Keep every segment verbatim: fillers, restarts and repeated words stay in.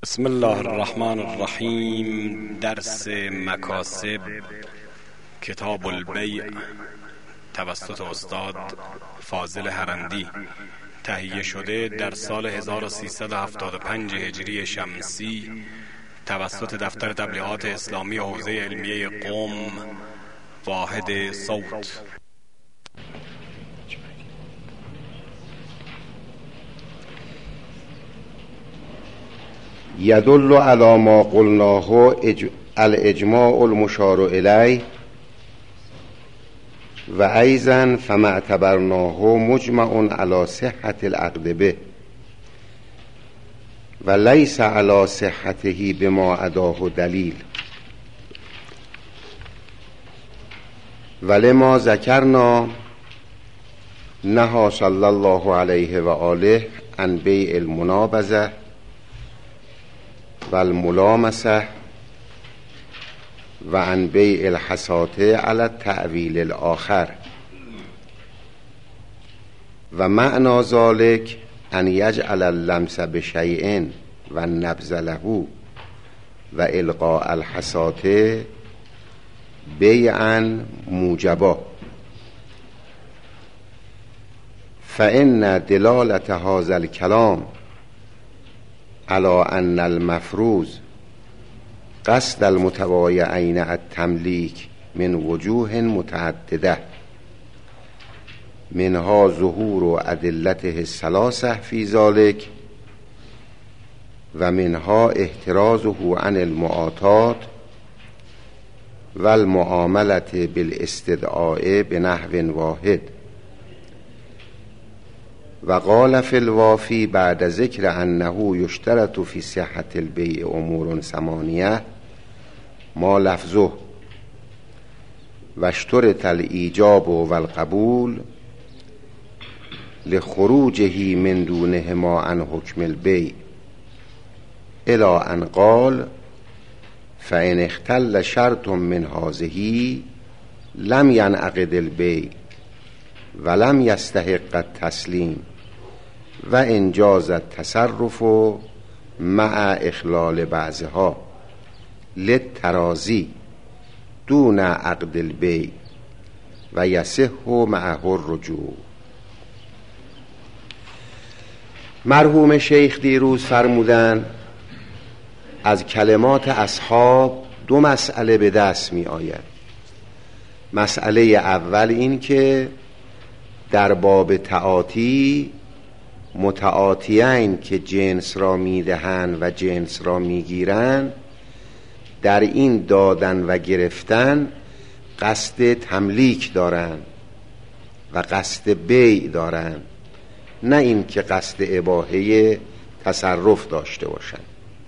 بسم الله الرحمن الرحیم. درس مکاسب، کتاب البیع، توسط استاد فاضل هرندی، تهیه شده در سال هزار و سیصد و هفتاد و پنج هجری شمسی توسط دفتر تبلیغات اسلامی حوزه علمیه قم، واحد صوت. یدل علی ما قلناه الاجماع المشار الیه و ایضا فما اعتبرناه مجمع علی صحة العقد به و لیس علی صحته بما اداه دلیل ولما ذکرنا نهی صلی الله علیه و آله عن بیع المنابذه و الملامسه و عن بیع الحساته علی التأویل الاخر و معنی ذلك ان یجعل اللمس بشیء و نبذ له و القاء الحساته بیعا موجبا، فان دلالة هذا الكلام على ان المفروض قصد المتبايعين التملیک من وجوه متعدده، منها ظهور ادلته الثلاثه في ذلك و منها احترازه عن المعاطات و المعامله بالاستدعاء بنحو واحد. و قال فی الوافی بعد ذکر انه یشترط فی صحة البیع امور ثمانیه ما لفظه و اشترط الایجاب و القبول لخروجه من دونهما عن حکم البیع الی ان قال فان اختل شرط من هذه لم ینعقد البیع ولم یستحق التسلیم و انجاز التصرف مع اخلال بعضها للتراضی دون عقد البیع و یصح معه الرجوع. مرحوم شیخ دیروز فرمودن از کلمات اصحاب دو مسئله به دست می آید. مسئله اول این که در باب تعاطی متعاطیین که جنس را میدهند و جنس را میگیرند در این دادن و گرفتن قصد تملیک دارند و قصد بیع دارند، نه این که قصد اباحه تصرف داشته باشند.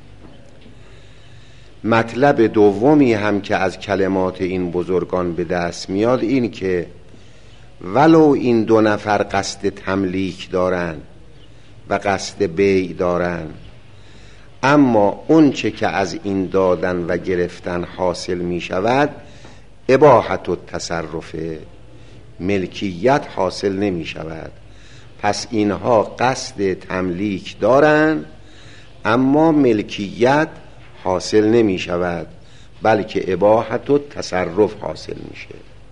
مطلب دومی هم که از کلمات این بزرگان به دست میاد این که ولو این دو نفر قصد تملیک دارند و قصد بیع دارند، اما اون چه که از این دادن و گرفتن حاصل می شود اباحت التصرف، ملکیت حاصل نمی شود. پس اینها قصد تملیک دارند اما ملکیت حاصل نمی شود، بلکه اباحت التصرف حاصل میشه.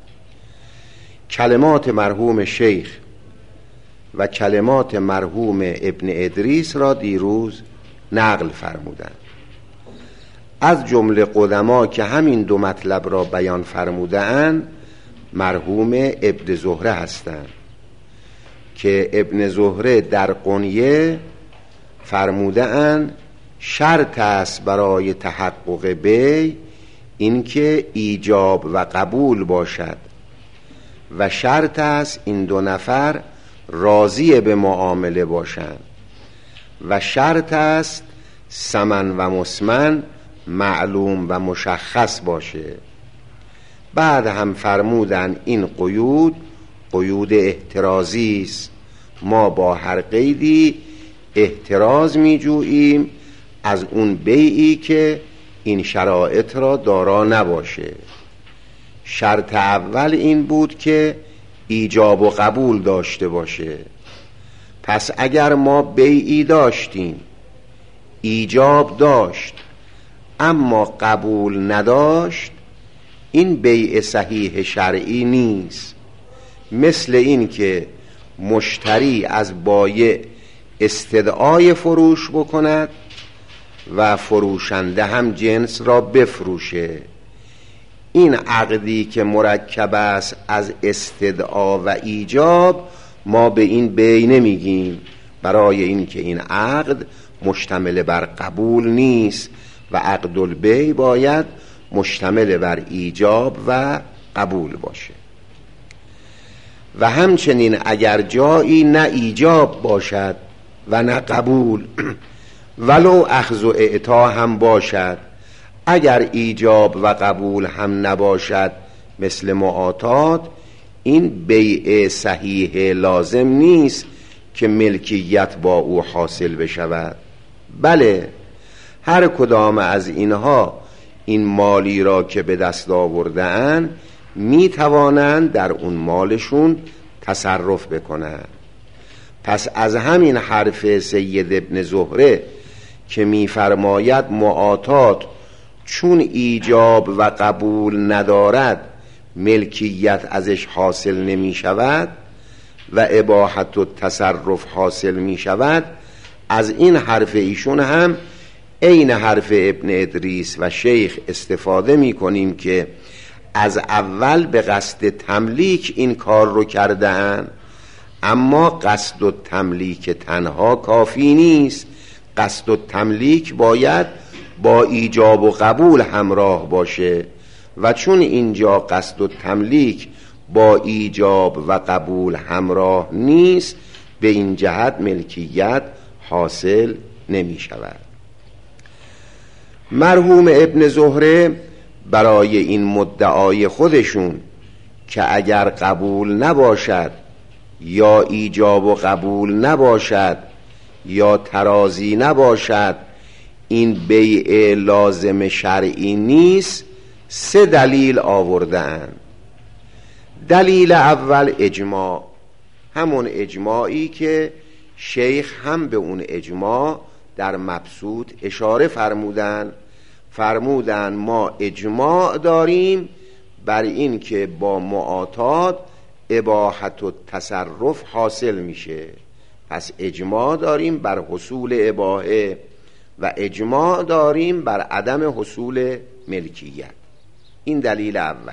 کلمات مرحوم شیخ و کلمات مرحوم ابن ادریس را دیروز نقل فرمودند. از جمله قدما که همین دو مطلب را بیان فرمودند مرحوم ابن زهره هستند که ابن زهره در قنیه فرمودند شرط است برای تحقق بیع این که ایجاب و قبول باشد و شرط است این دو نفر راضی به معامله باشند و شرط است ثمن و مسمن معلوم و مشخص باشه. بعد هم فرمودن این قیود قیود احترازی است، ما با هر قیدی احتراز می جوییم از اون بیعی که این شرایط را دارا نباشه. شرط اول این بود که ایجاب و قبول داشته باشه. پس اگر ما بیعی داشتیم ایجاب داشت اما قبول نداشت، این بیع صحیح شرعی نیست. مثل این که مشتری از بایع استدعای فروش بکند و فروشنده هم جنس را بفروشه. این عقدی که مرکب است از استدعا و ایجاب ما به این بیع نمیگیم، برای این که این عقد مشتمل بر قبول نیست و عقد البیع باید مشتمل بر ایجاب و قبول باشه. و همچنین اگر جایی نه ایجاب باشد و نه قبول ولو اخذ و اعطا هم باشد، اگر ایجاب و قبول هم نباشد مثل معاطات، این بیع صحیح لازم نیست که ملکیت با او حاصل بشود. بله، هر کدام از اینها این مالی را که به دست آورده‌اند می توانند در اون مالشون تصرف بکنند. پس از همین حرف سید ابن زهره که می فرماید معاطات چون ایجاب و قبول ندارد ملکیت ازش حاصل نمی شود و اباحت و تصرف حاصل می شود، از این حرف ایشون هم عین حرف ابن ادریس و شیخ استفاده می کنیم که از اول به قصد تملیک این کار رو کردن، اما قصد و تملیک تنها کافی نیست. قصد و تملیک باید با ایجاب و قبول همراه باشه و چون اینجا قصد و تملیک با ایجاب و قبول همراه نیست، به این جهت ملکیت حاصل نمی شود. مرحوم ابن زهره برای این مدعای خودشون که اگر قبول نباشد یا ایجاب و قبول نباشد یا ترازی نباشد این بیع لازم شرعی نیست، سه دلیل آوردن. دلیل اول اجماع، همون اجماعی که شیخ هم به اون اجماع در مبسوط اشاره فرمودن. فرمودن ما اجماع داریم بر این که با معاطات اباحت و تصرف حاصل میشه. پس اجماع داریم بر حصول اباحه و اجماع داریم بر عدم حصول ملکیت. این دلیل اول.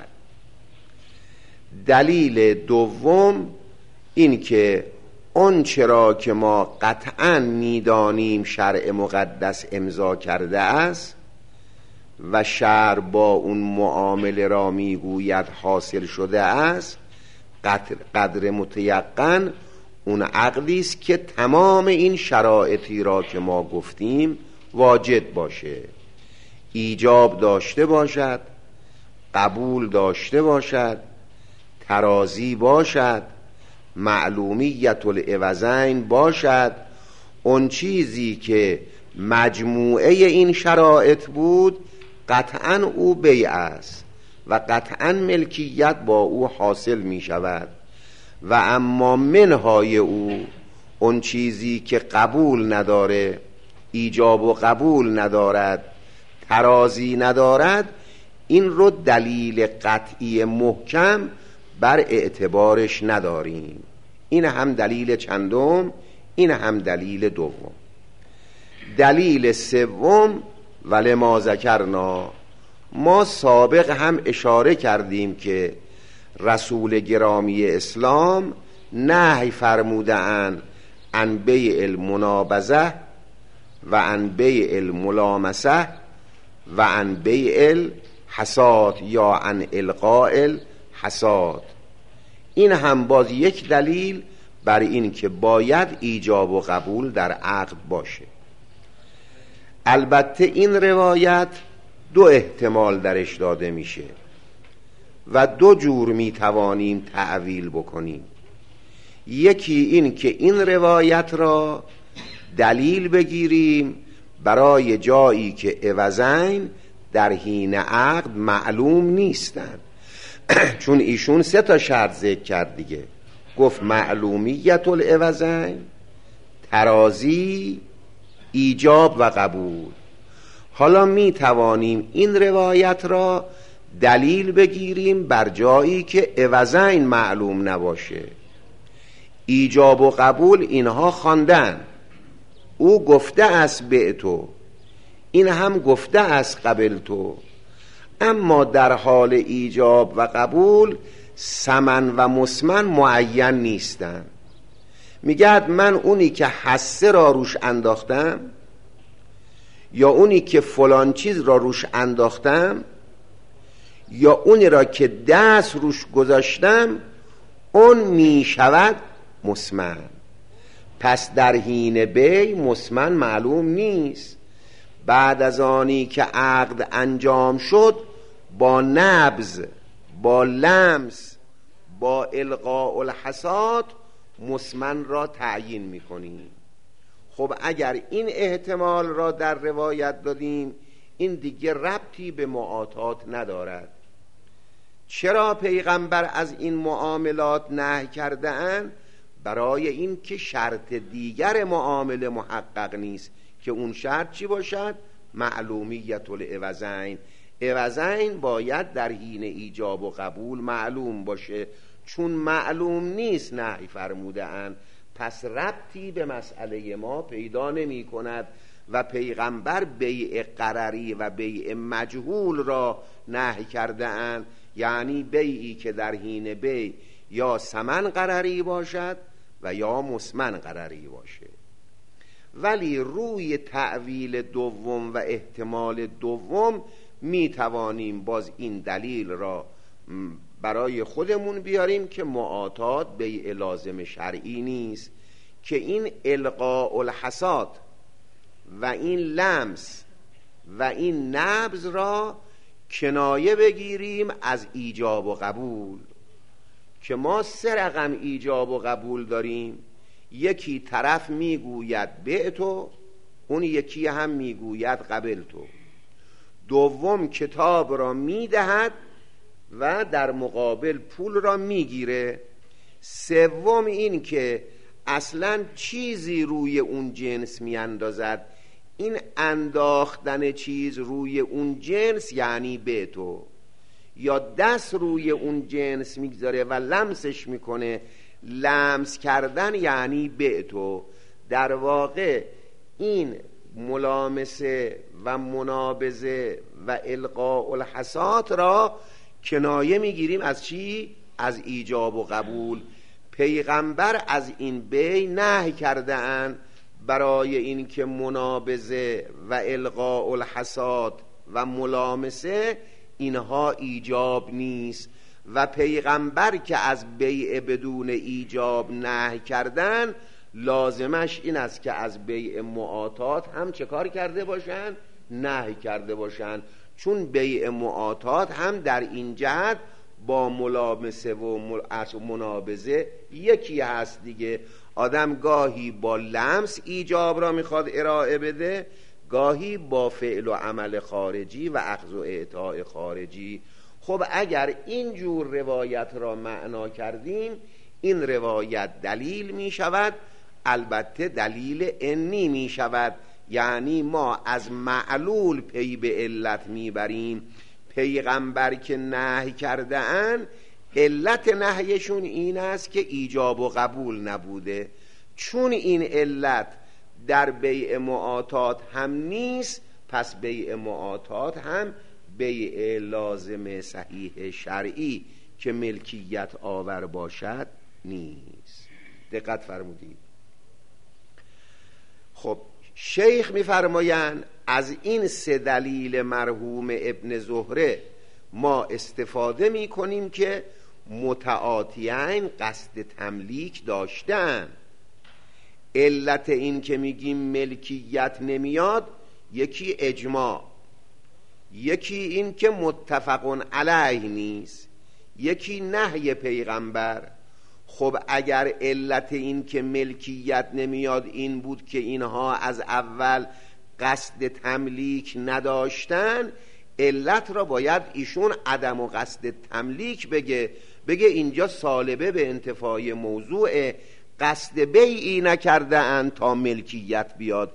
دلیل دوم این که اون چرا که ما قطعاً میدانیم شرع مقدس امضا کرده است و شرع با اون معامله را میگوید حاصل شده است، قدر, قدر متیقن اون عقدی است که تمام این شرایطی را که ما گفتیم واجد باشه. ایجاب داشته باشد، قبول داشته باشد، ترازی باشد، معلومیت العوضین باشد. اون چیزی که مجموعه این شرایط بود قطعاً او بیع است و قطعاً ملکیت با او حاصل می شود. و اما منهای او اون چیزی که قبول نداره، ایجاب و قبول ندارد، ترازی ندارد، این رو دلیل قطعی محکم بر اعتبارش نداریم. این هم دلیل چندم، این هم دلیل دوم. دلیل سوم ولما ذکرنا، ما سابق هم اشاره کردیم که رسول گرامی اسلام نهی فرموده اند عن بیع المنابذه و عن بیع الملامسه و عن بیع الحساد یا عن القاء الحساد. این هم باز یک دلیل بر این که باید ایجاب و قبول در عقد باشه. البته این روایت دو احتمال درش داده میشه و دو جور میتوانیم تعویل بکنیم. یکی این که این روایت را دلیل بگیریم برای جایی که عوضین در حین عقد معلوم نیستن، چون ایشون سه تا شرط ذکر کرد دیگه. گفت معلومیت العوضین، ترازی ایجاب و قبول. حالا می توانیم این روایت را دلیل بگیریم بر جایی که عوضین معلوم نباشه. ایجاب و قبول اینها خواندن، او گفته است بعتو، این هم گفته است قبلتو، اما در حال ایجاب و قبول سمن و مسمن معین نیستن. میگه من اونی که حسه را روش انداختم یا اونی که فلان چیز را روش انداختم یا اونی را که دست روش گذاشتم اون میشود مسمن. پس در حین بی مسمن معلوم نیست. بعد از آنی که عقد انجام شد با نبض، با لمس، با القاء الحسات مسمن را تعیین میکنیم. خب اگر این احتمال را در روایت دادیم این دیگه ربطی به معاطات ندارد. چرا پیغمبر از این معاملات نهی کرده اند؟ برای این که شرط دیگر معامله محقق نیست که اون شرط چی باشد؟ معلومیت العوضین. عوضین باید در حین ایجاب و قبول معلوم باشه، چون معلوم نیست نهی فرموده اند. پس ربطی به مسئله ما پیدا نمی کند و پیغمبر بیع قرری و بیع مجهول را نهی کرده اند، یعنی بیعی که در حین بیع یا ثمن قرری باشد و یا مسمن قرری باشه. ولی روی تأویل دوم و احتمال دوم می توانیم باز این دلیل را برای خودمون بیاریم که معاطات بیع لازم شرعی نیست، که این القاء الحسات و این لمس و این نبض را کنایه بگیریم از ایجاب و قبول، که ما سه رقم ایجاب و قبول داریم. یکی طرف میگوید بعتو، اون یکی هم میگوید قبلتو. دوم کتاب را میدهد و در مقابل پول را میگیره. سوم این که اصلا چیزی روی اون جنس میاندازد. این انداختن چیز روی اون جنس یعنی بعتو، یا دست روی اون جنس میگذاره و لمسش میکنه، لمس کردن یعنی بعتو. در واقع این ملامسه و منابزه و القاء الحسات را کنایه میگیریم از چی؟ از ایجاب و قبول. پیغمبر از این بیع نهی کرده اند برای این که منابزه و القاء الحسات و ملامسه اینها ایجاب نیست، و پیغمبر که از بیع بدون ایجاب نهی کردن لازمش این است که از بیع معاطات هم چه کار کرده باشن؟ نهی کرده باشن. چون بیع معاطات هم در این جهت با ملامسه و منابزه یکی هست دیگه. آدم گاهی با لمس ایجاب را میخواد ارائه بده، گاهی با فعل و عمل خارجی و اخذ و اعطاء خارجی. خب اگر این جور روایت را معنا کردیم این روایت دلیل می شود، البته دلیل انی می شود، یعنی ما از معلول پی به علت می بریم. پیغمبر که نهی کرده اند علت نهیشون این است که ایجاب و قبول نبوده. چون این علت در بیع معاطات هم نیست، پس بیع معاطات هم بیع لازم صحیح شرعی که ملکیت آور باشد نیست. دقت فرمودید؟ خب شیخ می‌فرمایند از این سه دلیل مرحوم ابن زهره ما استفاده می‌کنیم که متعاطیین قصد تملیک داشتن. علت این که میگیم ملکیت نمیاد یکی اجماع، یکی این که متفق علیه نیست، یکی نهی پیغمبر. خب اگر علت این که ملکیت نمیاد این بود که اینها از اول قصد تملیک نداشتن، علت را باید ایشون عدم و قصد تملیک بگه بگه اینجا سالبه به انتفاع موضوع، قصد بیعی نکرده اند تا ملکیت بیاد.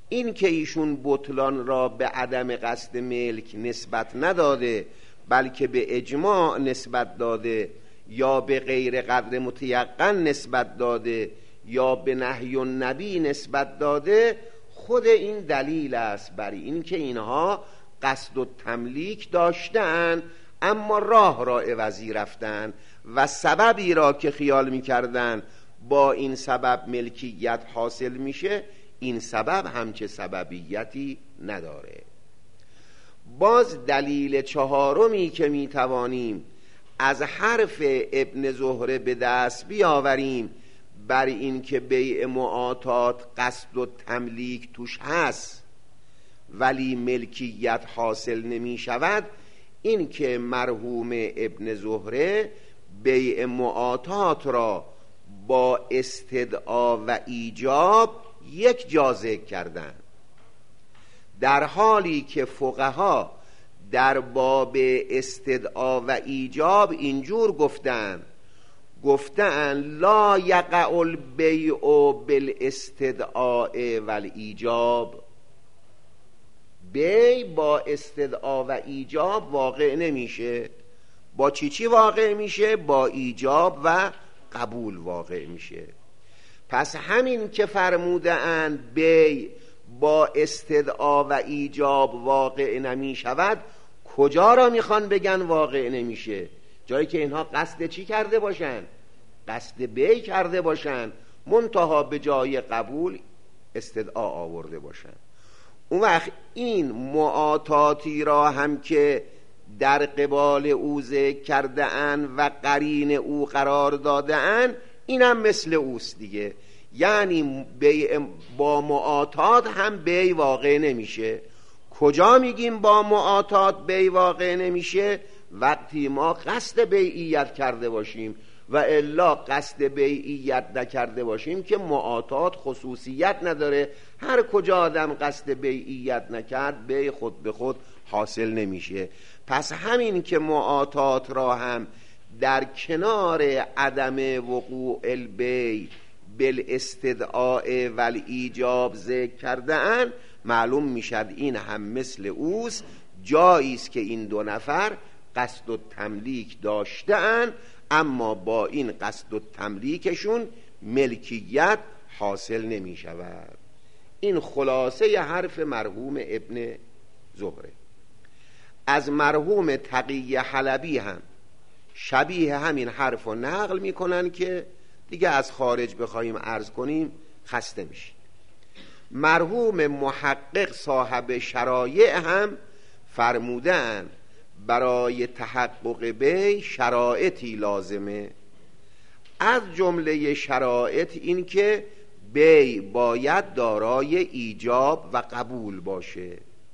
این که ایشون بطلان را به عدم قصد ملک نسبت نداده بلکه به اجماع نسبت داده یا به غیر قدر متیقن نسبت داده یا به نهی النبی نسبت داده، خود این دلیل است بر این که اینها قصد و تملیک داشتن اما راه را عوضی رفتن و سببی را که خیال می‌کردن با این سبب ملکیت حاصل میشه، این سبب همچه سببیتی نداره. باز دلیل چهارمی که میتوانیم از حرف ابن زهره به دست بیاوریم بر این که بیع معاطات قصد و تملیک توش هست ولی ملکیت حاصل نمی شود، این که مرحوم ابن زهره بیع معاطات را با استدعا و ایجاب یک جا ذکر کردن، در حالی که فقها در باب استدعا و ایجاب اینجور گفتن گفتن لا یقع البیع بالاستدعاء والایجاب، بیع با استدعا و ایجاب واقع نمیشه. با چی چی واقع میشه؟ با ایجاب و قبول واقع میشه. پس همین که فرموده اند بیع با استدعا و ایجاب واقع نمی شود، کجا را میخوان بگن واقع نمیشه؟ جایی که اینها قصد چی کرده باشن؟ قصد بیع کرده باشن، منتها به جای قبول استدعا آورده باشن. اون وقت این معاطاتی را هم که در قبال او ذکر کرده اند و قرین او قرار داده اند، اینم مثل اوست دیگه. یعنی بیع با معاطات هم بیع واقع نمیشه. کجا میگیم با معاطات بیع واقع نمیشه؟ وقتی ما قصد بیعیت کرده باشیم، و الا قصد بیعیت نکرده باشیم که معاطات خصوصیت نداره. هر کجا آدم قصد بیعیت نکرد بیع خود به خود حاصل نمیشه. پس همین که معاطات را هم در کنار عدم وقوع البیع بالاستدعاء والایجاب ذکر کرده اند، معلوم میشد این هم مثل اوست، جایی است که این دو نفر قصد و تملیک داشته اند اما با این قصد و تملیکشون ملکیت حاصل نمی شود. این خلاصه حرف مرحوم ابن زهره. از مرحوم تقی حلبی هم شبیه همین حرف رو نقل می کنن که دیگه از خارج بخوایم عرض کنیم خسته میشیم. مرحوم محقق صاحب شرایع هم فرمودن برای تحقق بیع شرایطی لازمه. از جمله شرایط این که بیع باید دارای ایجاب و قبول باشه.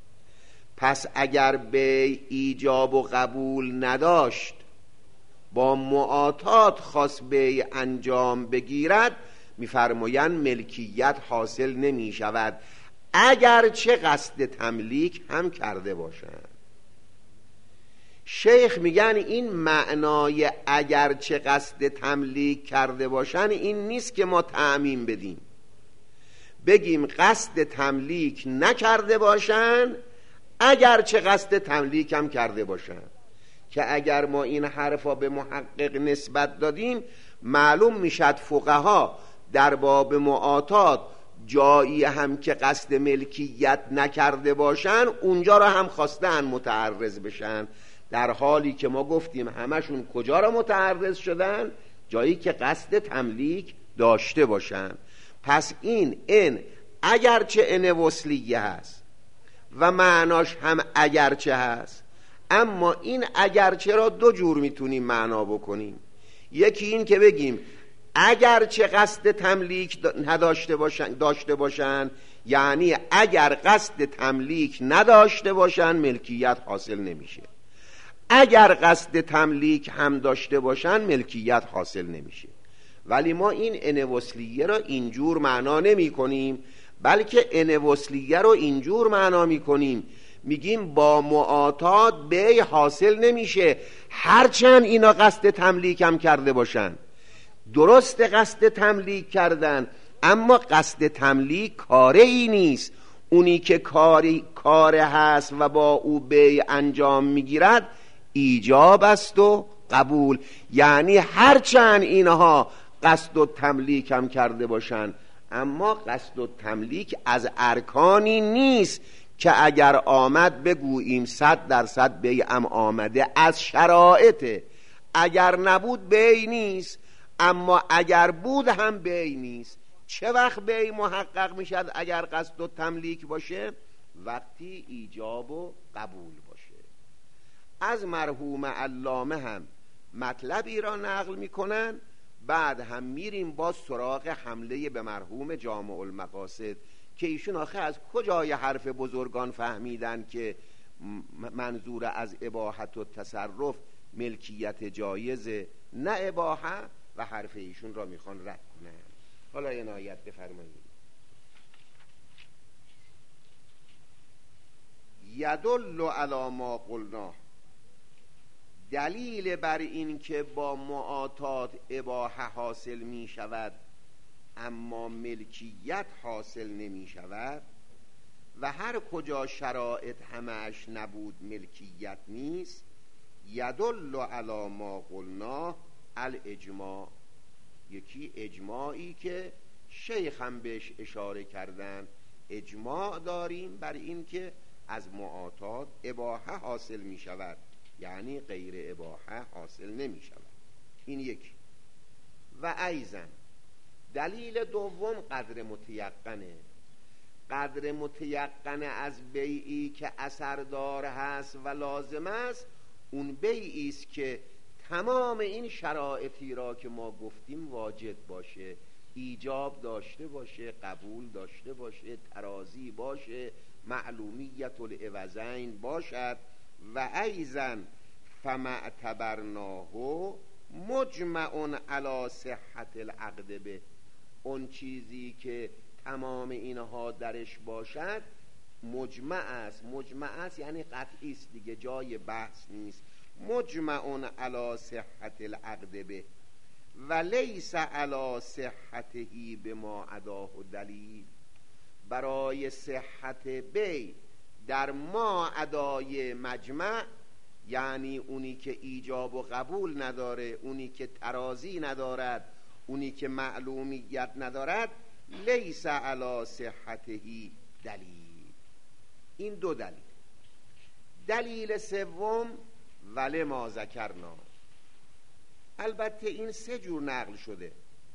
پس اگر بیع ایجاب و قبول نداشت، با معاطات خاص بیع انجام بگیرد، میفرمایند ملکیت حاصل نمی شود اگر چه قصد تملیک هم کرده باشند. شیخ میگن این معنای اگر چه قصد تملیک کرده باشن این نیست که ما تعمیم بدیم بگیم قصد تملیک نکرده باشن اگر چه قصد تملیک هم کرده باشن، که اگر ما این حرفا به محقق نسبت دادیم معلوم میشد فقها در باب معاطات جایی هم که قصد ملکیت نکرده باشن اونجا را هم خواستن متعرض بشن، در حالی که ما گفتیم همشون کجا را متعرض شدن؟ جایی که قصد تملیک داشته باشن. پس این ان اگرچه ان وصلیه هست و معناش هم اگرچه هست، اما این اگرچه را دو جور میتونیم معنا بکنیم. یکی این که بگیم اگرچه قصد تملیک نداشته باشن داشته باشن، یعنی اگر قصد تملیک نداشته باشن ملکیت حاصل نمیشه، اگر قصد تملیک هم داشته باشن ملکیت حاصل نمیشه. ولی ما این ان وصلیه را اینجور معنا نمی کنیم، بلکه ان وصلیه را اینجور معنا می کنیم، میگیم با معاطات بیع حاصل نمیشه هرچند اینا قصد تملیک هم کرده باشن. درست قصد تملیک کردن، اما قصد تملیک کاره ای نیست، اونی که کاری کار هست و با او بیع انجام میگیرد ایجاب است و قبول. یعنی هرچند اینها قصد و تملیک هم کرده باشن، اما قصد و تملیک از ارکانی نیست که اگر آمد بگوییم صد درصد بیعم آمده، از شرایطه. اگر نبود بیع نیست، اما اگر بود هم بیع نیست. چه وقت بیع محقق میشد اگر قصد و تملیک باشه؟ وقتی ایجاب و قبول باشه. از مرحوم علامه هم مطلبی را نقل میکنن، بعد هم میریم با سراغ حمله به مرحوم جامع المقاصد که ایشون آخه از کجای حرف بزرگان فهمیدن که منظور از اباحت و تصرف ملکیت جایزه نه اباحه، و حرف ایشون را میخوان رد کنن. حالا عنایت بفرمایید. یدل علی ما قلنا، دلیل بر این که با معاطات اباحه حاصل می شود اما ملکیت حاصل نمی شود و هر کجا شرایط همش نبود ملکیت نیست. یدل علی ما قلنا الاجماع، یکی اجماعی که شیخ هم بهش اشاره کردن. اجماع داریم بر این که از معاطات اباحه حاصل می شود، یعنی غیر اباحه حاصل نمی شود. این یکی. و ایضا دلیل دوم قدر متیقنه. قدر متیقن از بیعی که اثردار هست و لازم است، اون بیعی است که تمام این شرایطی را که ما گفتیم واجد باشه، ایجاب داشته باشه، قبول داشته باشه، ترازی باشه، معلومیت العوضین باشد. و ایضا فمعتبرناه مجمع علی صحت العقد به، اون چیزی که تمام اینها درش باشد مجمع است. مجمع است یعنی قطعی است دیگه، جای بحث نیست. مجمع علی صحت العقد به و لیس علی صحته بما عداه دلیل، برای صحت بیع در ما عدای مجمع، یعنی اونی که ایجاب و قبول نداره، اونی که ترازی ندارد، اونی که معلومیت ندارد، لیس علی صحته دلیل. این دو دلیل. دلیل سوم ولما ذکرنا، البته این سه جور نقل شده.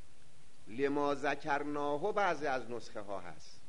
لما ذکرناه بعضی از نسخه ها هست،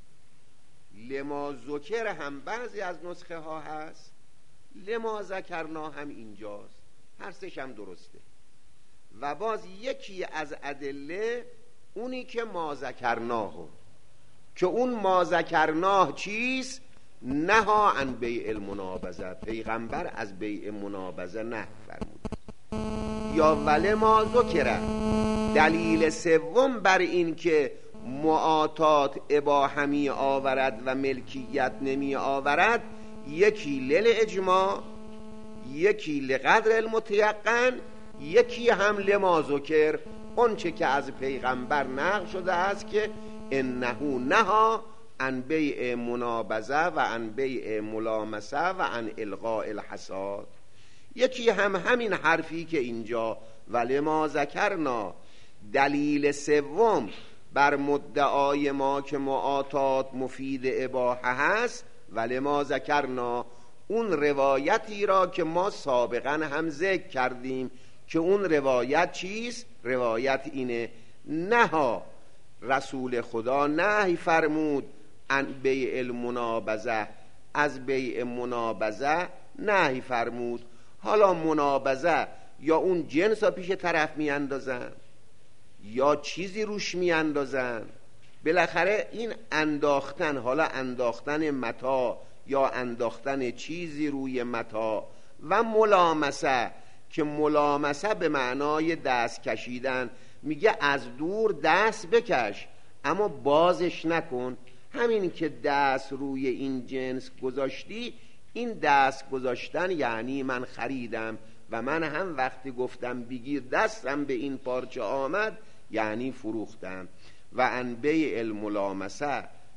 لما ذکر هم بعضی از نسخه ها هست، لما ذکرنا هم اینجاست. هر سه‌ش هم درسته. و باز یکی از ادله اونی که ما ذکرناه، که اون ما ذکرناه چیست؟ نها عن بیع المنابذه، پیغمبر از بیع منابذه نهی فرمود. یا ولی ما ذکر، دلیل سوم بر این که معاطات اباحه می آورد و ملکیت نمی آورد، یکی لیل اجماع، یکی لقدر المتیقن، یکی هم لما ذکر، اون چه که از پیغمبر نقل شده است که انه نها عن بیع منابذه و عن بیع ملامسه و عن القاء الحساد. یکی هم همین حرفی که اینجا ولی ما ذکرنا. دلیل سوم بر مدعای ما که معاطات مفید اباحه هست، ولی ما ذکرنا، اون روایتی را که ما سابقا هم ذکر کردیم که اون روایت چیست؟ روایت اینه نها، رسول خدا نهی فرمود عن بیع المنابذه، از بیع منابذه نهی فرمود. حالا منابذه یا اون جنس را پیش طرف می اندازن یا چیزی روش می اندازن، بالاخره این انداختن، حالا انداختن متاع یا انداختن چیزی روی متاع، و ملامسه که ملامسه به معنای دست کشیدن، میگه از دور دست بکش اما بازش نکن. همین که دست روی این جنس گذاشتی، این دست گذاشتن یعنی من خریدم و من هم وقتی گفتم بگیر دستم به این پارچه آمد یعنی فروختم. و عن بیع الملامسه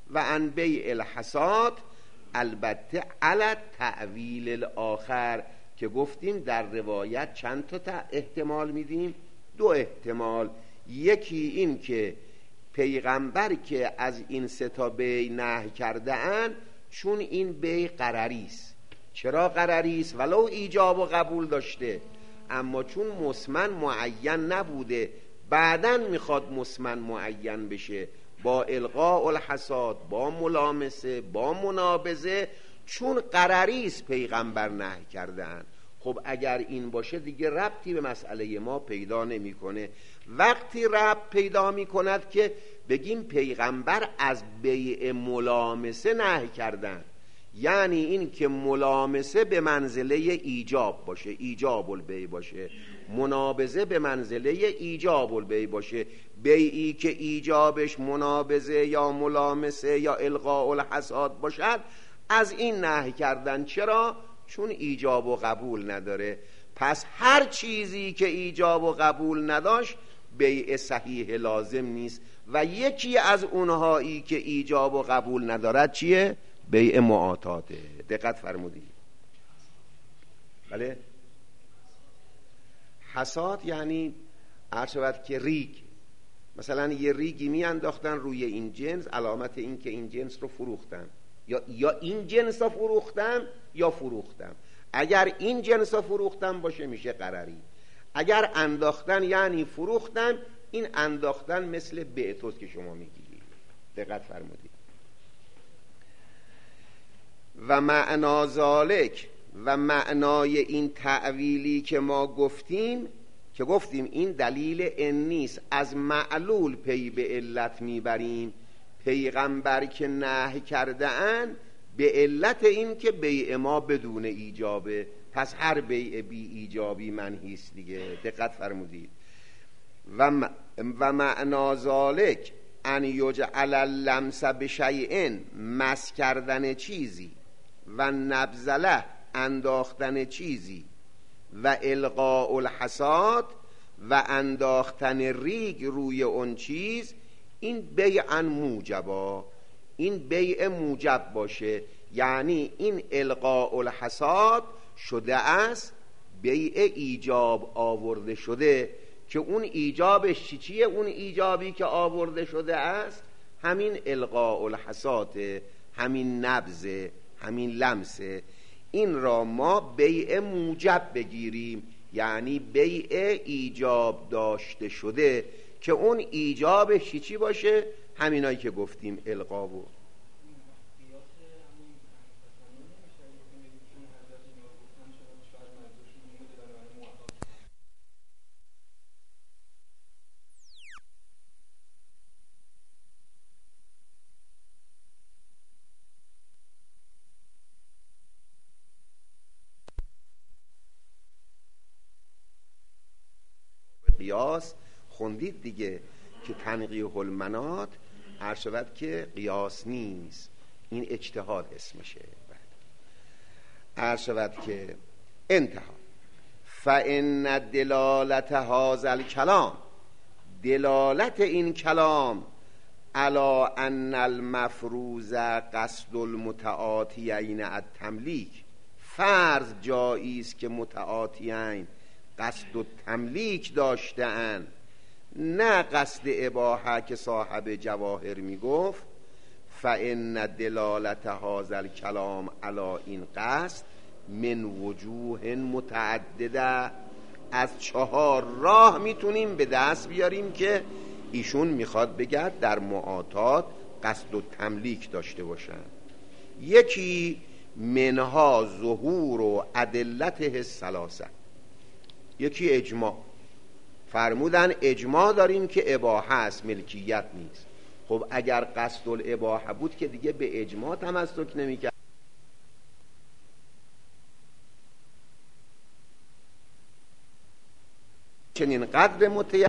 و عن بیع الحصاد البته علی تعویل الاخر که گفتیم در روایت چند تا احتمال میدیم؟ دو احتمال. یکی این که پیغمبر که از این سه تا بیع نهی کرده اند چون این بیع قرری است. چرا قرری است؟ ولو ایجاب و قبول داشته، اما چون مسمن معین نبوده، بعداً میخواد مسمن معین بشه با القاء الحصاد، با ملامسه، با منابذه، چون قرری است پیغمبر نهی کرده اند. خب اگر این باشه دیگه ربطی به مسئله ما پیدا نمیکنه. وقتی ربط پیدا میکند که بگیم پیغمبر از بیع ملامسه نهی کردن، یعنی این که ملامسه به منزله ایجاب باشه، ایجاب البیع باشه، منابذه به منزله ایجاب البیع باشه. بیعی که ایجابش منابذه یا ملامسه یا القاء الحصاد باشد از این نهی کردن. چرا؟ چون ایجاب و قبول نداره. پس هر چیزی که ایجاب و قبول نداشت بیع صحیح لازم نیست. و یکی از اونهایی که ایجاب و قبول ندارد چیه؟ بیع معاطاته. دقت فرمودید؟ بله. حصاد یعنی عرض شود که ریگ، مثلا یه ریگی می انداختن روی این جنس، علامت این که این جنس رو فروختن، یا یا این جنس رو فروختم یا فروختم. اگر این جنس رو فروختم باشه میشه قرری. اگر انداختن یعنی فروختن، این انداختن مثل بیعتوست که شما میگیرید. دقت فرمودید؟ و معنا ذالک، و معنای این تعویلی که ما گفتیم که گفتیم این دلیل ان نیست، از معلول پی به علت میبریم. پیغمبر که نهی کرده اند به علت این که بیع ما بدون ایجابه، پس هر بیع بی ایجابی منهی است دیگه. دقت فرمودید؟ و م... و معنا ذالک ان یجعل اللمس بشیء، مس کردن چیزی، و نبذله انداختن چیزی، و القاء الحصاد و انداختن ریگ روی اون چیز، این بیعا موجبا، این بیع موجب باشه. یعنی این القاء الحصاد شده است بیع ایجاب آورده شده، که اون ایجابش چی چیه؟ اون ایجابی که آورده شده است همین القاء الحصاد، همین نبذه، همین لمسه. این را ما بیع موجب بگیریم، یعنی بیع ایجاب داشته شده که اون ایجابش چی چی باشه؟ همینایی که گفتیم القا بود. قیاس خوندید دیگه که تنقیح المنات عرض شود که قیاس نیست، این اجتهاد اسمشه. عرض شود که انتها فإن دلالت هذا الکلام، دلالت این کلام علی ان المفروض قصد المتعاطیین التملیک، فرض جایی است که متعاطیین قصد و تملیک داشته اند، نه قصد اباحه که صاحب جواهر می گفت. فإن دلالت هذا الکلام علی این قصد من وجوه متعدده، از چهار راه میتونیم به دست بیاریم که ایشون میخواد بگرد در معاطات قصد و تملیک داشته باشن. یکی منها ظهور و ادلته الثلاثه، یکی اجماع، فرمودن اجماع داریم که اباحه است، ملکیت نیست. خب اگر قصد الاباحه بود که دیگه به اجماع تمسک نمی‌کرد. چنین قدر متیقن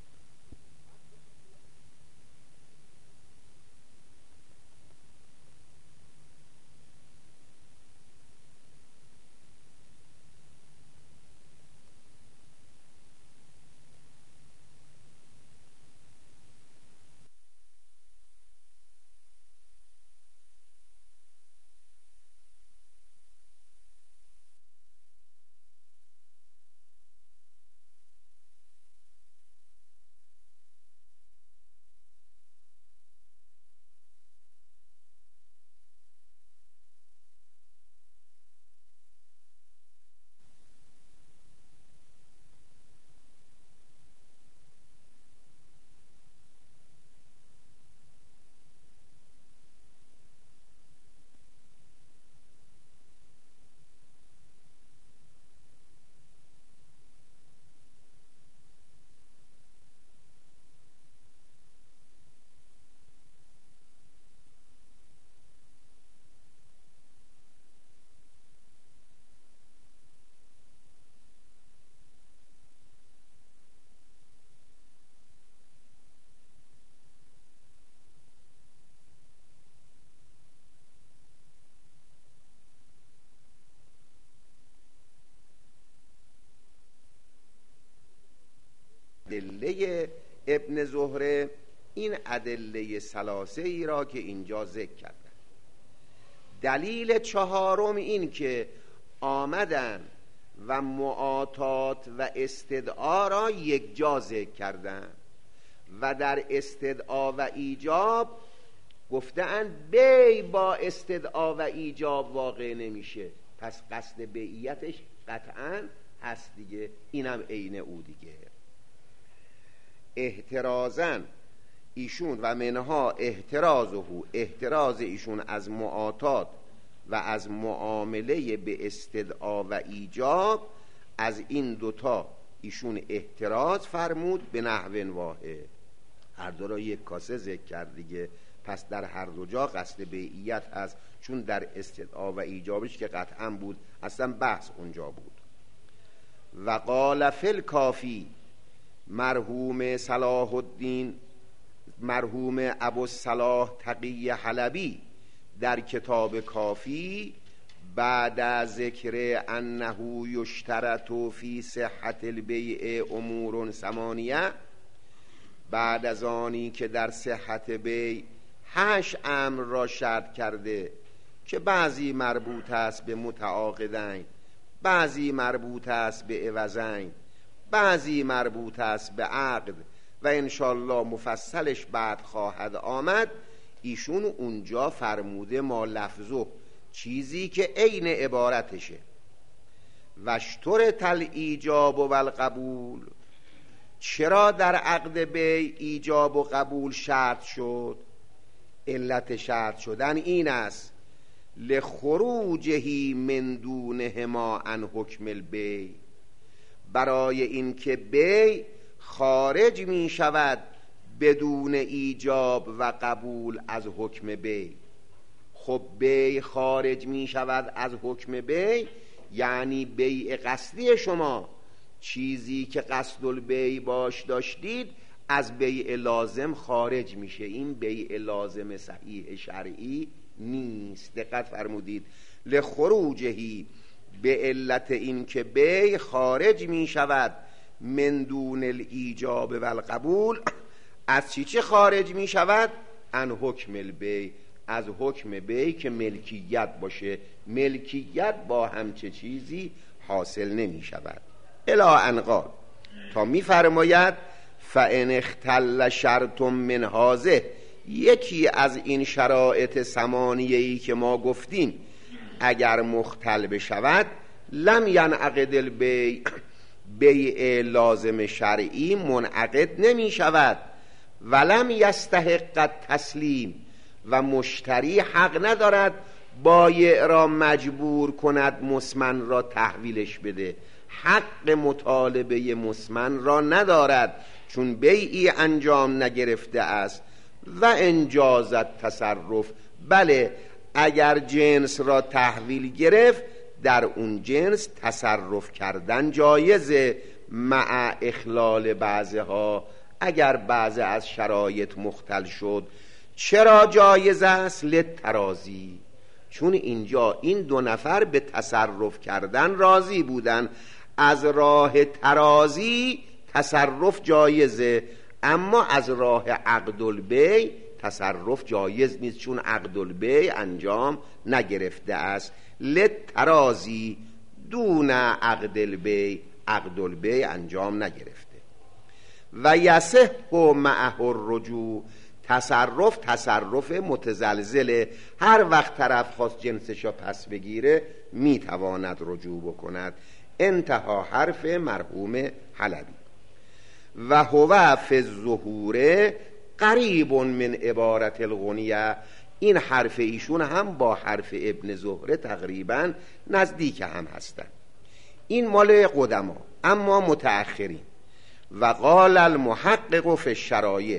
ابن زهره این ادله ثلاثه ای را که اینجا ذکر کردن. دلیل چهارم این که آمدن و معاطات و استدعا را یک جا ذکر کردن و در استدعا و ایجاب گفتند بی با استدعا و ایجاب واقع نمیشه، پس قصد بیعیتش قطعا هست دیگه، اینم عین او دیگه. احترازن ایشون و منها احترازه، احتراز ایشون از معاطات و از معامله به استدعا و ایجاب، از این دوتا ایشون احتراز فرمود به نحو واحد. هر دو را یک کاسه ذکر کرد دیگه، پس در هر دو جا قصد بیعیت هست، چون در استدعا و ایجابش که قطعا بود، اصلا بحث اونجا بود. و قال فی الکافی، مرحوم صلاح الدین مرحوم ابوالصلاح تقی حلبی در کتاب کافی بعد از ذکر انه یشترط فی صحت البیع امور ثمانیه، بعد از آنی که در صحت بیع هشت امر را شرط کرده که بعضی مربوط است به متعاقدین، بعضی مربوط است به عوضین، بعضی مربوط است به عقد و انشالله مفصلش بعد خواهد آمد، ایشون اونجا فرموده ما لفظو، چیزی که عین عبارتشه. واشترط الایجاب و القبول، چرا در عقد بیع ایجاب و قبول شرط شد؟ علت شرط شدن این است لخروجه من دونهما عن حکم البیع، برای اینکه بیع خارج می شود بدون ایجاب و قبول از حکم بیع. خب بیع خارج می شود از حکم بیع، یعنی بیع قصدی شما، چیزی که قصد البیع باش داشتید از بیع لازم خارج میشه. این بیع لازم صحیح شرعی نیست. دقت فرمودید، لخروجهی به علت این که بیع خارج می شود من دون الایجاب و القبول، از چی چه خارج می شود؟ ان حکم البیع، از حکم بیع که ملکیت باشه. ملکیت با همچه چیزی حاصل نمی شود. الا ان قال، تا می فرماید فان اختل شرط من هذه، یکی از این شرایط ثمانیه‌ای که ما گفتیم اگر مختل بشود، لم ینعقد البیع، بیع لازم شرعی منعقد نمی شود. ولم یستحق التسلیم، و مشتری حق ندارد بایع را مجبور کند مسمن را تحویلش بده. حق مطالبه مسمن را ندارد، چون بیعی انجام نگرفته است. و انجازت تصرف، بله اگر جنس را تحویل گرفت در اون جنس تصرف کردن جایزه، مع اخلال بعضها، اگر بعض از شرایط مختل شد. چرا جایز است؟ للتراضی، چون اینجا این دو نفر به تصرف کردن راضی بودن، از راه تراضی تصرف جایزه، اما از راه عقد البیع تصرف جایز نیست، چون عقد البیع انجام نگرفته است. للتراضی دون عقد البیع، عقد البیع انجام نگرفته. و یصح معه الرجوع، تصرف تصرف متزلزله، هر وقت طرف خواست جنسشو پس بگیره میتواند رجوع بکند. انتها حرف مرحوم حلبی. و هو فی الظهور قریب من عبارت الغنیه، این حرف ایشون هم با حرف ابن زهره تقریبا نزدیک هم هستند. این مال قدما، اما متأخرین. و قال المحقق فی الشرایع،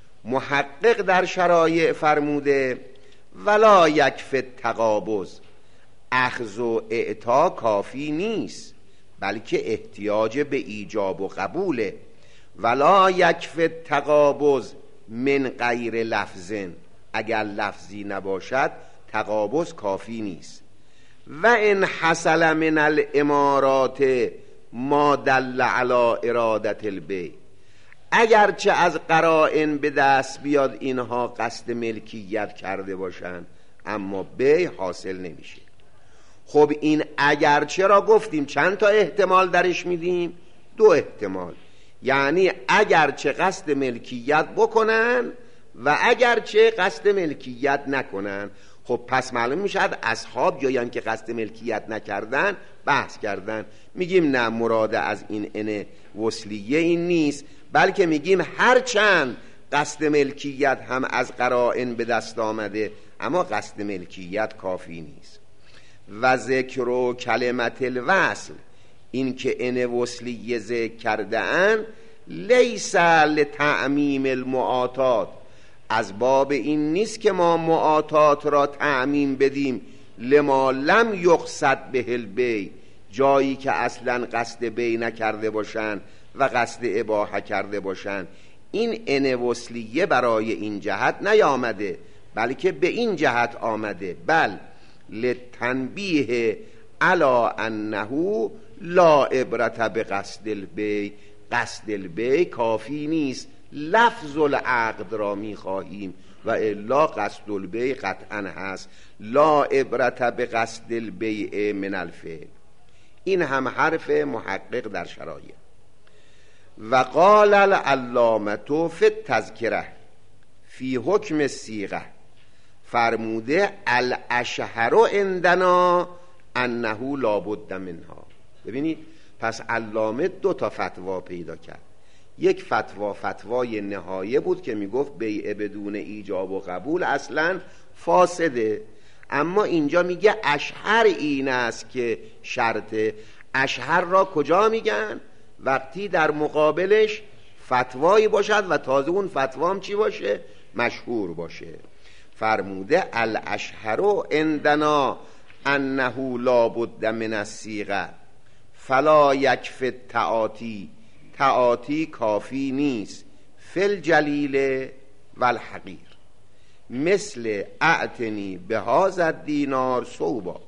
محقق در شرایع فرموده ولا یکفی التقابض، اخذ و اعطا کافی نیست، بلکه احتیاج به ایجاب و قبوله. ولا یکفی التقابض من غیر لفظن، اگر لفظی نباشد تقابض کافی نیست. و ان حصل من الامارات ما دل علی ارادت البیع، اگرچه از قرائن به دست بیاد اینها قصد ملکیت کرده باشن، اما بی حاصل نمیشه. خب این اگرچه را گفتیم چند تا احتمال درش میدیم؟ دو احتمال، یعنی اگرچه قصد ملکیت بکنن و اگرچه قصد ملکیت نکنن. خب پس معلوم میشد اصحاب جایان که قصد ملکیت نکردن بحث کردن. میگیم نه، مراد از این ان وصلیه این نیست، بلکه میگیم هرچند قصد ملکیت هم از قرائن به دست آمده، اما قصد ملکیت کافی نیست. و ذکر و کلمت الوصل، این که ان وصلیه ذکر کرده اند، لیس لتعمیم المعاطات، از باب این نیست که ما معاطات را تعمیم بدیم، لما لم یقصد به البی، جایی که اصلا قصد بی نکرده باشن و قصد اباحه کرده باشن. این ان وصلیه برای این جهت نیامده، بلکه به این جهت آمده، بل لتنبیه علی انه لا عبرت به قصد البی، قصد البی کافی نیست، لفظ العقد را میخواهیم و الا قصد البی قطعا هست. لا عبرت به قصد البیع من الفعل، این هم حرف محقق در شرایع. و قال العلامة فی التذکره فی حکم الصیغه، فرموده الاشهر عندنا انه لابد منها. ببینید پس علامه دو تا فتوا پیدا کرد. یک فتوا فتوای نهایه بود که میگفت بیع بدون ایجاب و قبول اصلا فاسده، اما اینجا میگه اشهر این است که شرطه. اشهر را کجا میگن؟ وقتی در مقابلش فتوایی باشد و تازه اون فتوام چی باشه؟ مشهور باشه. فرموده الاشهر عندنا انه لابد من الصیغه فلا یکفی التعاطی، تعاطی کافی نیست، فی الجلیل و الحقیر، مثل اعتنی به هذا الدینار صوبا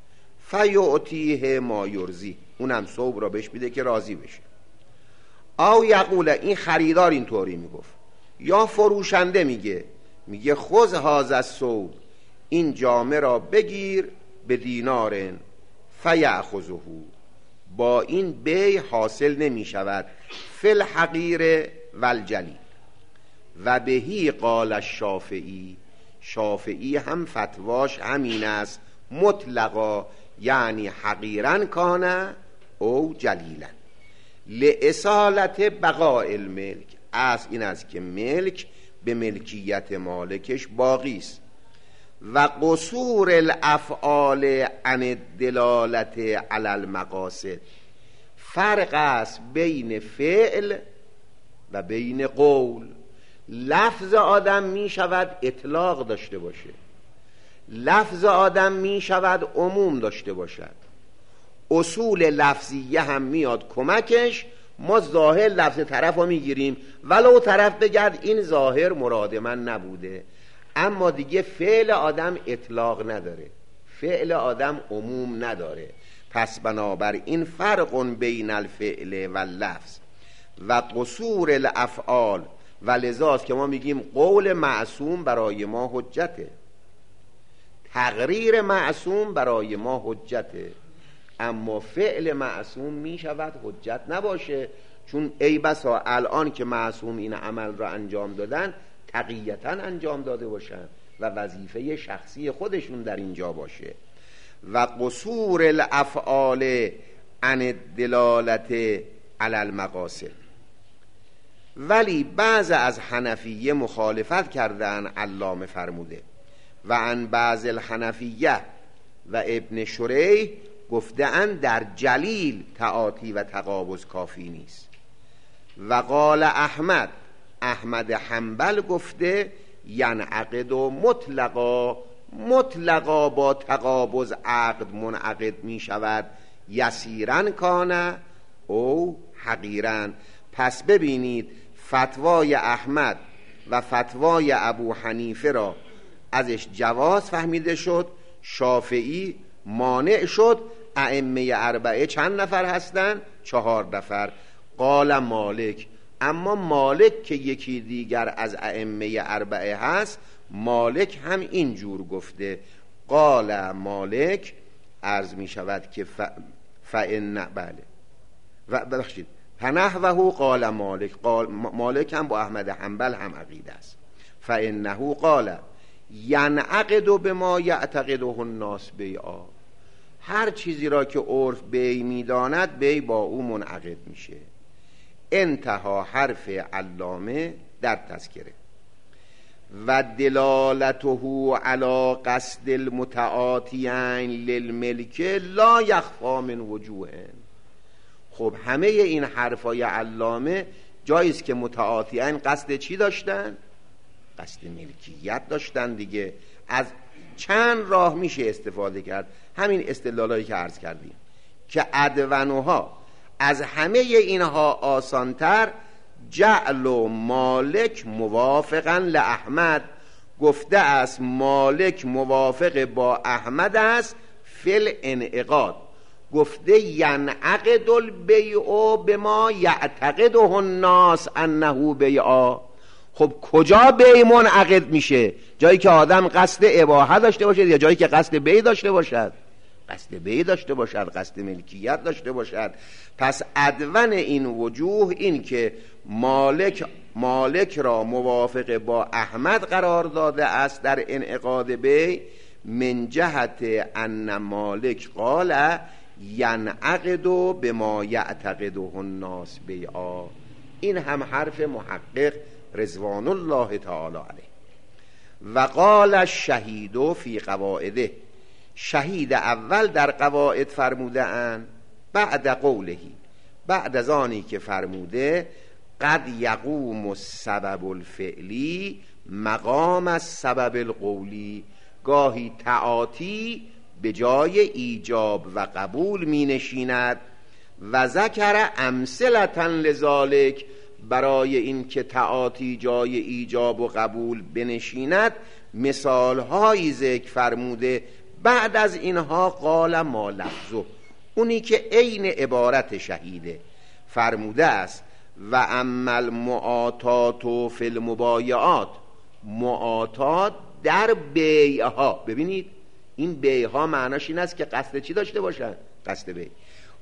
فیعطیه ما یرضی، اونم صوب را بهش میده که راضی بشه. او یقول، این خریدار اینطوری میگفت، یا فروشنده میگه میگه خذ هذا الصوب، این جامه را بگیر به دینارن فیأخذه، با این بیع حاصل نمی شود، فی الحقیر و الجلیل. و بهی قال الشافعی، شافعی هم فتواش همین است، مطلقا، یعنی حقیرن کانه او جلیلا، لإصالت بقاء الملک، از این است که ملک به ملکیت مالکش باقی است. و قصور الافعال عن الدلالت علی المقاصد، فرق است بین فعل و بین قول. لفظ آدم می شود اطلاق داشته باشه، لفظ آدم می شود عموم داشته باشد، اصول لفظیه هم میاد کمکش، ما ظاهر لفظ طرف رو میگیریم ولو طرف بگرد این ظاهر مراد من نبوده، اما دیگه فعل آدم اطلاق نداره، فعل آدم عموم نداره. پس بنابر این فرق بین الفعل و اللفظ و قصور الافعال، و لذاست که ما میگیم قول معصوم برای ما حجته، تقریر معصوم برای ما حجته، اما فعل معصوم میشود حجت نباشه، چون ای بسا الان که معصوم این عمل را انجام دادن تقییتا انجام داده باشن و وظیفه شخصی خودشون در اینجا باشه. و قصور الافعال عن الدلالت علی المقاصد، ولی بعض از حنفیه مخالفت کردن، علامه فرموده و عن بعض الحنفیه و ابن شریح گفته اند در جلیل تعاطی و تقابض کافی نیست. و قال احمد، احمد حنبل گفته ینعقد و مطلقا، مطلقا با تقابض عقد منعقد می شود، یسیرن کانه او حقیرن. پس ببینید فتوای احمد و فتوای ابو حنیفه را ازش جواز فهمیده شد، شافعی مانع شد. ائمه اربعه چند نفر هستند؟ چهار نفر. قال مالک، اما مالک که یکی دیگر از ائمه اربعه هست، مالک هم اینجور گفته. قال مالک، عرض می شود که ف... فإن بله و ببخشید فنحوه قال مالک، قال مالک هم با احمد حنبل هم عقیده است. فإنه قال ینعقد بما یعتقده الناس بیعا، هر چیزی را که عرف بی میداند بی با او منعقد میشه. انتها حرف علامه در تذکره. و دلالته علی قصد المتعاطیین للملک لا یخفی من وجوه. خب همه این حرفای علامه جاییست که متعاطیین قصد چی داشتن؟ قصد ملکیت داشتن دیگه. از چند راه میشه استفاده کرد، همین استدلالایی که عرض کردیم که ادونها از همه اینها آسانتر جعل و مالک موافقا لاحمد، گفته است مالک موافق با احمد است فل انعقاد، گفته ینعقد البیع بما یعتقده الناس انه بیع. خب کجا بیع منعقد میشه؟ جایی که آدم قصد اباحه داشته باشد یا جایی که قصد بیع داشته باشد؟ قصد بیع داشته باشد، قصد ملکیت داشته باشد. پس ادون این وجوه این که مالک مالک را موافق با احمد قرار داده است در انعقاد بیع، من جهت ان مالک قال ینعقد بما یعتقده الناس بیعا. این هم حرف محقق رضوان الله تعالی علیه. و قال الشهید فی قواعده، شهید اول در قواعد فرموده اند بعد قولهی، بعد از آنی که فرموده قد یقوم السبب الفعلی مقام السبب القولی، گاهی تعاطی به جای ایجاب و قبول می نشیند. و ذکر امثلة لذالک، برای این که تعاطی جای ایجاب و قبول بنشیند مثالهایی ذکر فرموده. بعد از اینها قال ما لفظه، اونی که عین عبارت شهیده فرموده است و اما المعاطات فی المبایعات، معاطات در بیعها. ببینید این بیعها معناش این است که قصد چی داشته باشن؟ قصد بیع.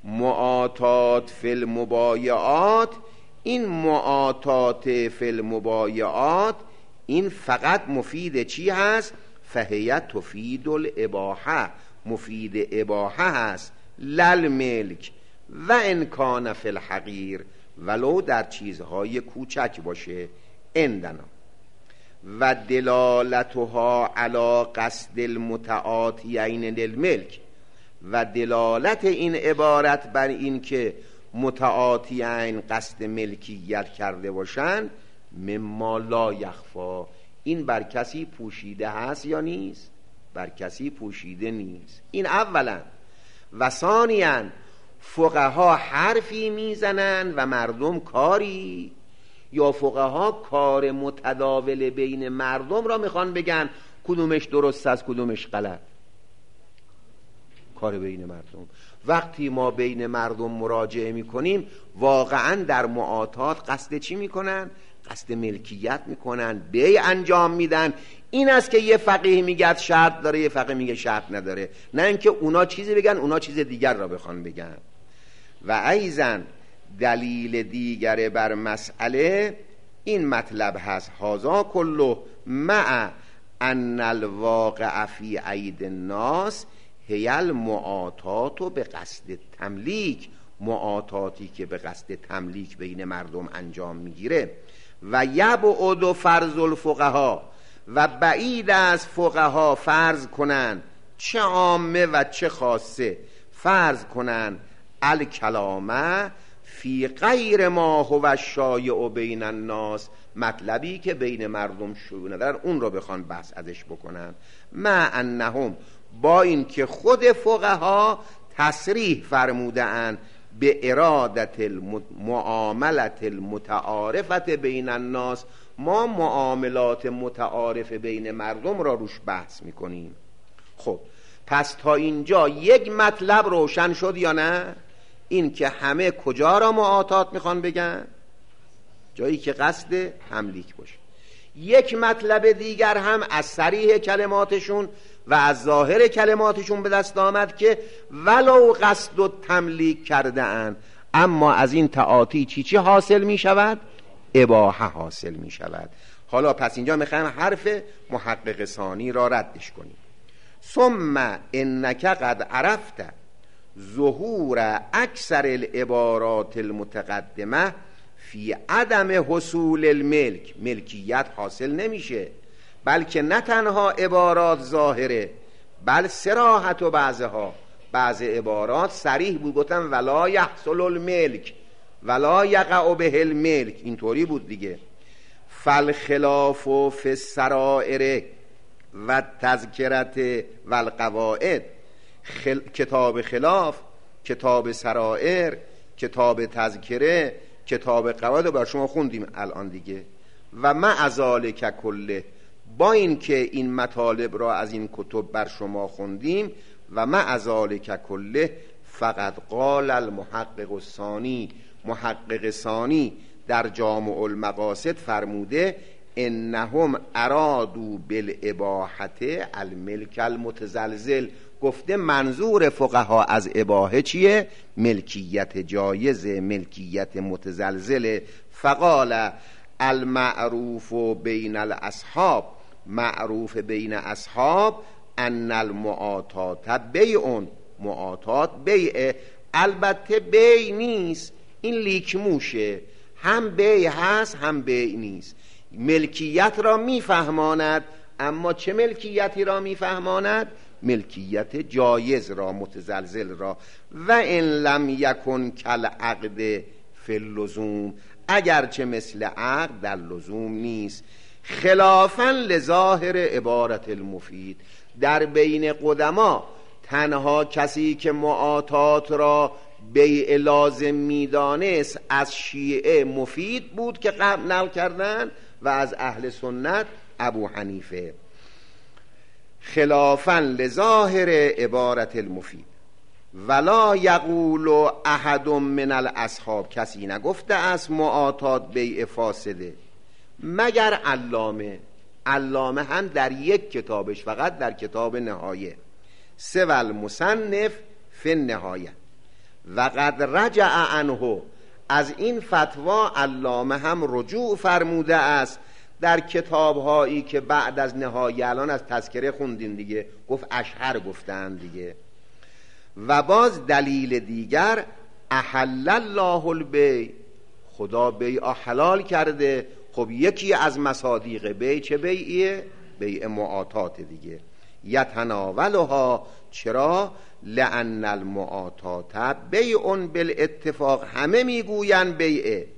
معاطات فی المبایعات، این معاطات فی المبایعات این فقط مفید چی هست؟ فهیه تفید الاباحه، مفید اباحه هست، لل ملک. و ان کان فی الحقیر، ولو در چیزهای کوچک باشه. اندنا و دلالتها علی قصد المتعاطیین للملک، و دلالت این عبارت بر این که متعاطیین قصد ملکیت کرده باشند مما لا یخفا، این بر کسی پوشیده هست یا نیست؟ بر کسی پوشیده نیست. این اولا. و ثانیاً فقها حرفی میزنن و مردم کاری، یا فقها کار متداول بین مردم را میخوان بگن کدومش درست است کدومش غلط؟ کار بین مردم. وقتی ما بین مردم مراجعه میکنیم واقعا در معاطات قصد چی میکنن؟ قصد ملکیت میکنن، بیع انجام میدن. این است که یه فقیه میگه شرط داره، یه فقیه میگه شرط نداره، نه اینکه اونا چیزی بگن اونا چیز دیگر را بخوان بگن. و ایضا دلیل دیگر بر مسئله این مطلب هست هذا کله مع ان الواقع فی عید الناس هی المعاطات به قصد تملیک، معاطاتی که به قصد تملیک بین مردم انجام میگیره. و یبعد فرض الفقها، و بعید از فقها فرض کنن، چه عامه و چه خاصه، فرض کنن الکلامه فی غیر ما هو الشایع بین الناس، مطلبی که بین مردم شیوع ندارن اون رو بخوان بحث ازش بکنن. مع انهم، با این که خود فقها تصریح فرموده اند به ارادت المعاملت المتعارفت بین الناس، ما معاملات متعارف بین مردم را روش بحث میکنیم. خب پس تا اینجا یک مطلب روشن شد یا نه؟ این که همه کجا را معاطات میخوان بگن؟ جایی که قصد تملیک باشه. یک مطلب دیگر هم از صریح کلماتشون و از ظاهر کلماتشون به دست آمد که ولو قصد و تملیک کرده اند، اما از این تعاطی چی چی حاصل می شود؟ اباحه حاصل می شود. حالا پس اینجا میخوایم حرف محقق ثانی را ردش کنیم. ثم انک قد عرفت ظهور اکثر العبارات المتقدمه فی عدم حصول الملک، ملکیت حاصل نمیشه، بلکه نه تنها عبارات ظاهره بل صراحت و بعضها، بعض عبارات صریح بود، گفتن ولا یحصل الملک ولا یقع به الملک، اینطوری بود دیگه. فالخلاف فی السرائر و تذکرت و القواعد، خل... کتاب خلاف، کتاب سرائر، کتاب تذکره، کتاب قواعد بر شما خوندیم الان دیگه. و مع ذالک کله، با این که این مطالب را از این کتب بر شما خوندیم، و مع ذالک کله فقط قال المحقق الثانی، محقق ثانی در جامع المقاصد فرموده انهم ارادوا بالاباحه الملک المتزلزل، گفته منظور فقها از اباحه چیه؟ ملکیت جایز، ملکیت متزلزل. فقال المعروف بین الاصحاب، معروف بین اصحاب ان المعاطات بیع، معاطات بیع، البته بیع نیست، این لیکموشه، هم بیع هست هم بیع نیست. ملکیت را میفهماند، اما چه ملکیتی را میفهماند؟ ملکیت جایز را، متزلزل را. و ان لم یکن کالعقد فی اللزوم، اگرچه مثل عقد در لزوم نیست. خلافا لظاهر عبارت المفید، در بین قدما تنها کسی که معاطات را بیع لازم میدانست از شیعه مفید بود که قبل نقل کردن، و از اهل سنت ابو حنیفه. خلافا لظاهر عبارت المفید ولا یقول احد من الاصحاب، کسی نگفته است معاطات بیع فاسده مگر علامه. علامه هم در یک کتابش، فقط در کتاب نهایه، سوى المصنف فی النهایه، و قد رجع عنه، از این فتوا علامه هم رجوع فرموده است در کتابهایی که بعد از نهایه، الان از تذکره خوندین دیگه، گفت اشهر گفتن دیگه. و باز دلیل دیگر احل الله البیع، خدا بیع حلال کرده. خب یکی از مصادیق بیع چه بیعیه؟ بیع معاطات دیگه. یتناولها، چرا؟ لأن المعاطات بیع بالاتفاق، همه میگوین بیعه،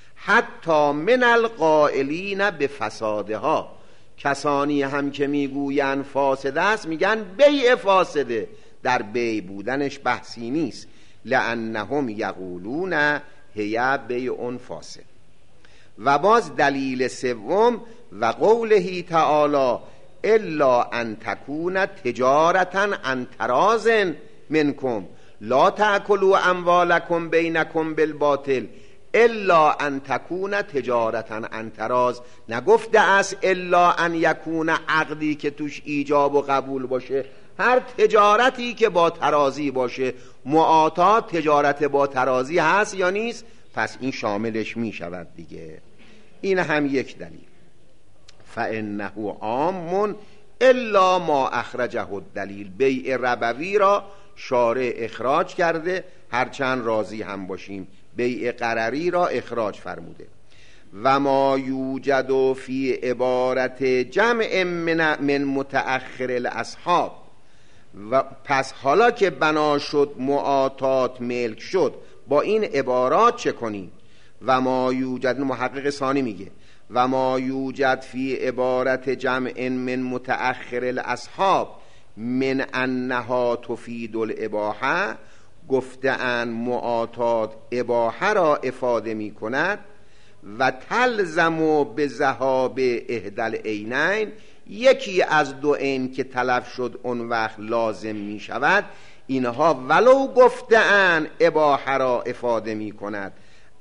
حتی من القائلین بفسادها، کسانی هم که میگوین فاسد است میگن بیع فاسده، در بیع بودنش بحثی نیست. لأنهم یقولون هی بیع فاسد. و باز دلیل سوم و قوله تعالی الا ان تکون تجارتا عن تراض منکم لا تأکلوا اموالکم بینکم بالباطل الا ان تکون تجارتا عن تراض، نگفته است الا ان یکون عقدی که توش ایجاب و قبول باشه، هر تجارتی که با ترازی باشه. معاطات تجارت با ترازی هست یا نیست؟ پس این شاملش می شود دیگه. این هم یک دلیل. فانه عام الا ما اخرجه الدلیل، بیع ربوی را شارع اخراج کرده، هرچند راضی هم باشیم. بیع قرری را اخراج فرموده. و ما یوجد فی عبارت جمع من, من متأخر الاصحاب، و پس حالا که بنا شد معاطات ملک شد، با این عبارات چه کنیم؟ و ما یوجد، محقق ثانی میگه و ما یوجد فی عبارت جمع من متأخر الاصحاب من انها تفید الاباحه، گفتن معاطات اباحه را افاده می کند. و تلزم به ذهاب احدل عینین، یکی از دو عین که تلف شد اون وقت لازم می شود. اینها ولو گفتن اباحه را افاده می کند،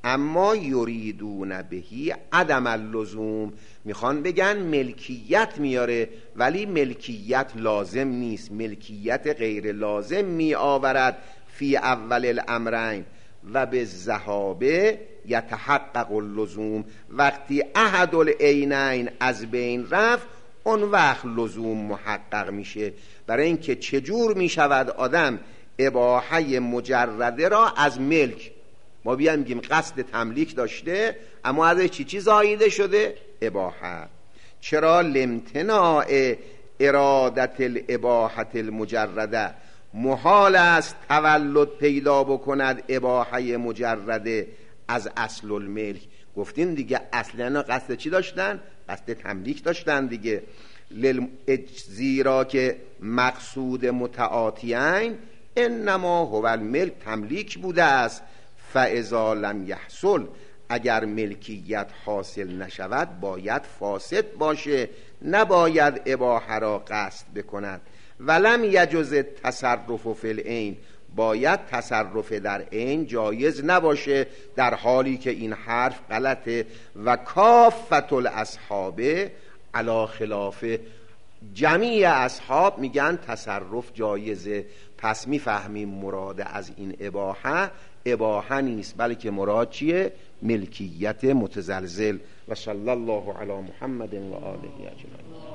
اما یریدون بهی عدم اللزوم، میخوان بگن ملکیت میاره ولی ملکیت لازم نیست، ملکیت غیر لازم میآورد فی اول الامرین و به ذهابه یتحقق اللزوم، وقتی احد العینین از بین رفت اون وقت لزوم محقق میشه. برای اینکه چجور میشود آدم اباحه مجرده را از ملک، ما بیان میگیم قصد تملیک داشته اما ازش چی چی زاییده شده؟ اباحه. چرا؟ لامتناع ارادت الاباحه المجرده، محال است تولد پیدا بکند اباحه مجرده از اصل الملک. گفتیم دیگه اصلا قصد چی داشتن؟ قصد تملیک داشتن دیگه. زیرا که مقصود متعاطیین انما هو الملک، تملیک بوده است. فاذا لم یحصل، اگر ملکیت حاصل نشود باید فاسد باشه، نباید اباحه را قصد بکند. ولم یجوز تصرف فی العین، باید تصرف در عین جایز نباشه، در حالی که این حرف غلطه. و کافت الاصحاب علی خلاف، جمیع اصحاب میگن تصرف جایزه. پس میفهمیم مراد از این اباحه اباحه نیست بلکه مراد چیه؟ ملکیت متزلزل. و صلی الله علی محمد و آله اجمعین.